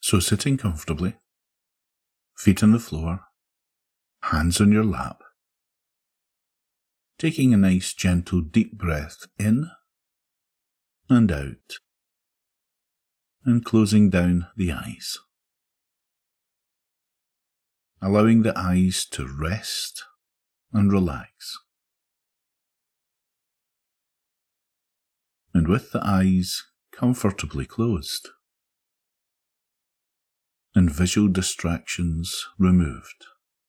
So sitting comfortably, feet on the floor, hands on your lap, taking a nice gentle deep breath in and out, and closing down the eyes. Allowing the eyes to rest and relax. And with the eyes comfortably closed and visual distractions removed,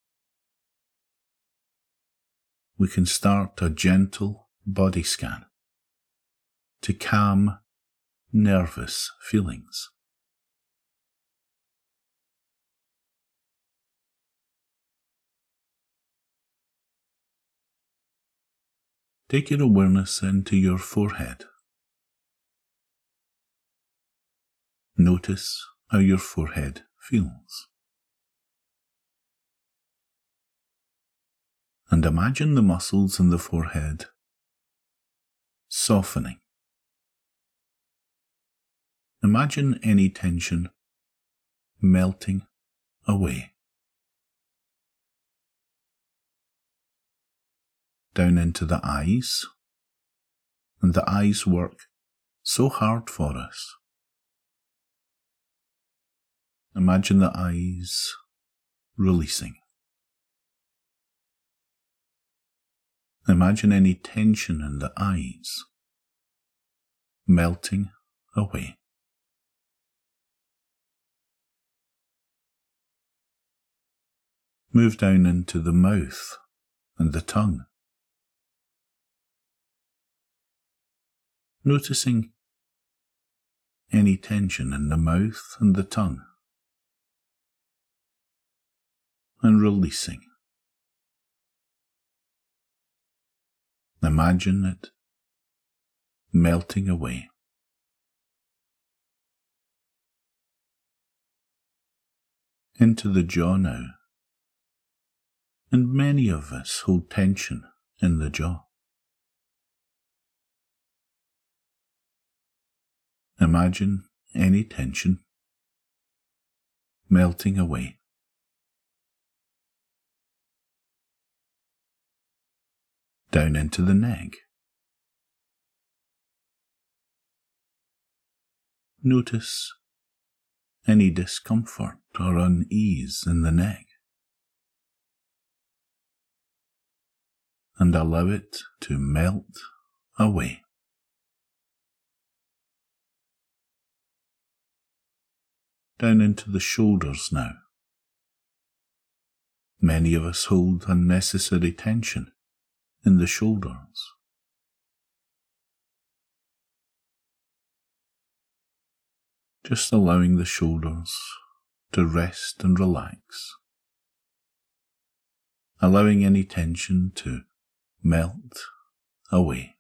we can start a gentle body scan to calm nervous feelings. Take your awareness into your forehead. Notice how your forehead feels. And imagine the muscles in the forehead softening. Imagine any tension melting away. Down into the eyes, and the eyes work so hard for us. Imagine the eyes releasing. Imagine any tension in the eyes melting away. Move down into the mouth and the tongue. Noticing any tension in the mouth and the tongue, and releasing. Imagine it melting away. Into the jaw now, and many of us hold tension in the jaw. Imagine any tension melting away. Down into the neck. Notice any discomfort or unease in the neck, and allow it to melt away. Down into the shoulders now. Many of us hold unnecessary tension in the shoulders. Just allowing the shoulders to rest and relax. Allowing any tension to melt away.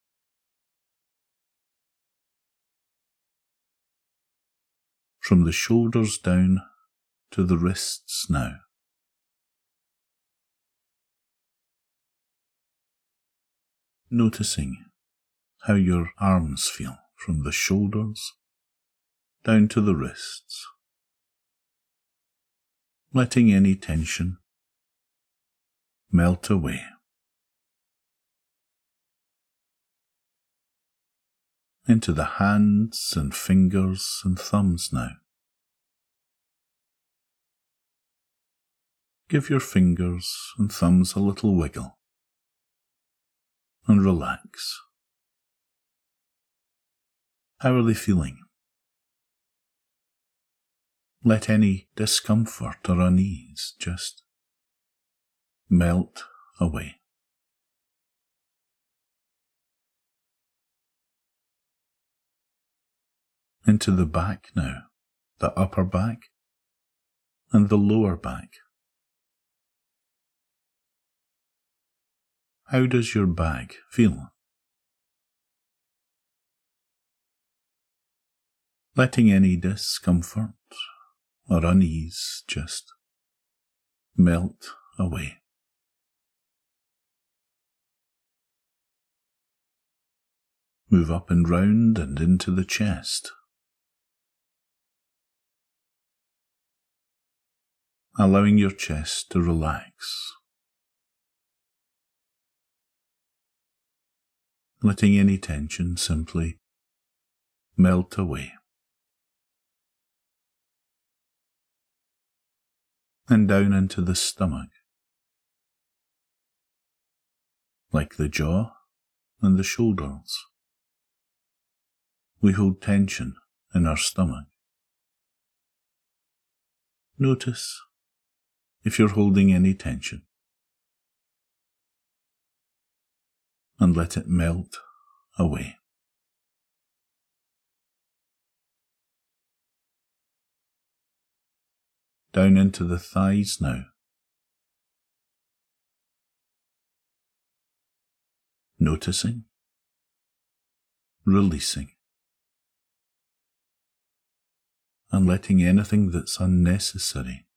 From the shoulders down to the wrists now. Noticing how your arms feel from the shoulders down to the wrists. Letting any tension melt away. Into the hands and fingers and thumbs now. Give your fingers and thumbs a little wiggle and relax. How are they feeling? Let any discomfort or unease just melt away. Into the back now, the upper back and the lower back. How does your back feel? Letting any discomfort or unease just melt away. Move up and round and into the chest. allowing your chest to relax, letting any tension simply melt away. And down into the stomach, like the jaw and the shoulders. We hold tension in our stomach. Notice if you're holding any tension, and let it melt away. Down into the thighs now. Noticing, releasing, and letting anything that's unnecessary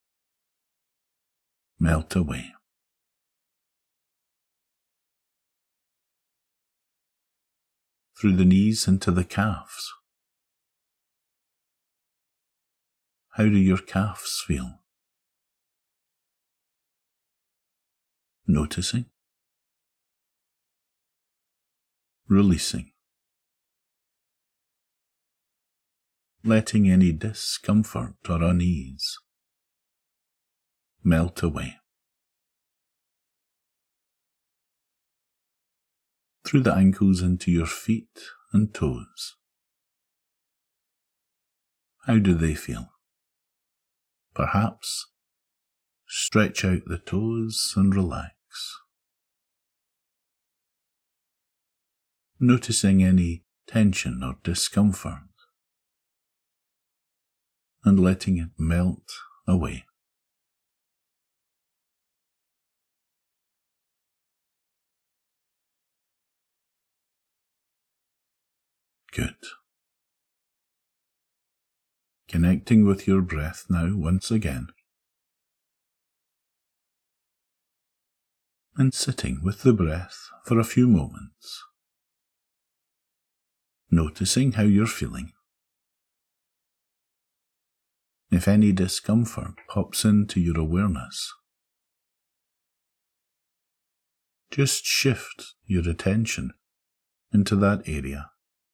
melt away. Through the knees into the calves. How do your calves feel? Noticing, releasing, letting any discomfort or unease melt away. Through the ankles into your feet and toes. How do they feel? Perhaps stretch out the toes and relax. Noticing any tension or discomfort and letting it melt away. Good. Connecting with your breath now once again. And sitting with the breath for a few moments. Noticing how you're feeling. If any discomfort pops into your awareness, just shift your attention into that area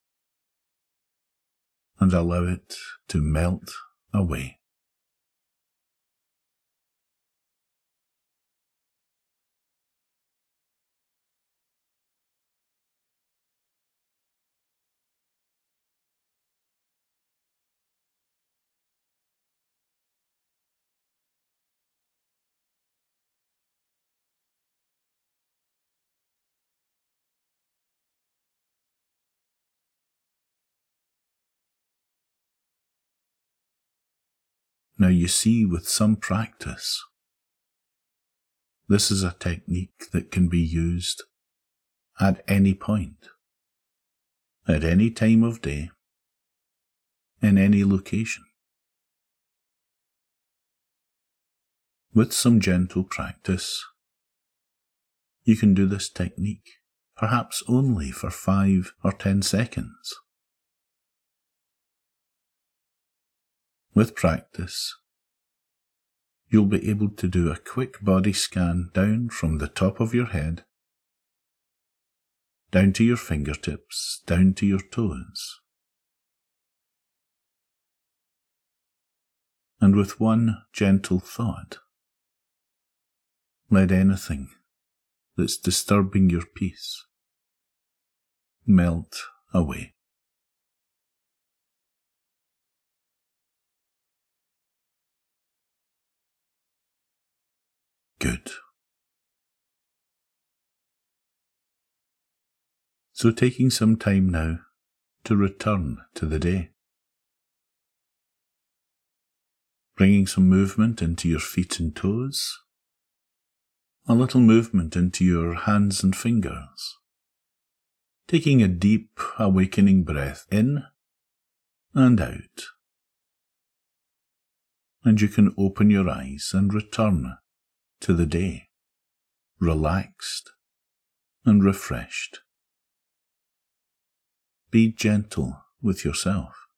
and allow it to melt away. Now you see, with some practice, this is a technique that can be used at any point, at any time of day, in any location. With some gentle practice, you can do this technique, perhaps only for 5 or 10 seconds. With practice, you'll be able to do a quick body scan down from the top of your head, down to your fingertips, down to your toes. And with one gentle thought, let anything that's disturbing your peace melt away. Good. So taking some time now to return to the day. Bringing some movement into your feet and toes. A little movement into your hands and fingers. Taking a deep, awakening breath in and out. And you can open your eyes and return to the day, relaxed and refreshed. Be gentle with yourself.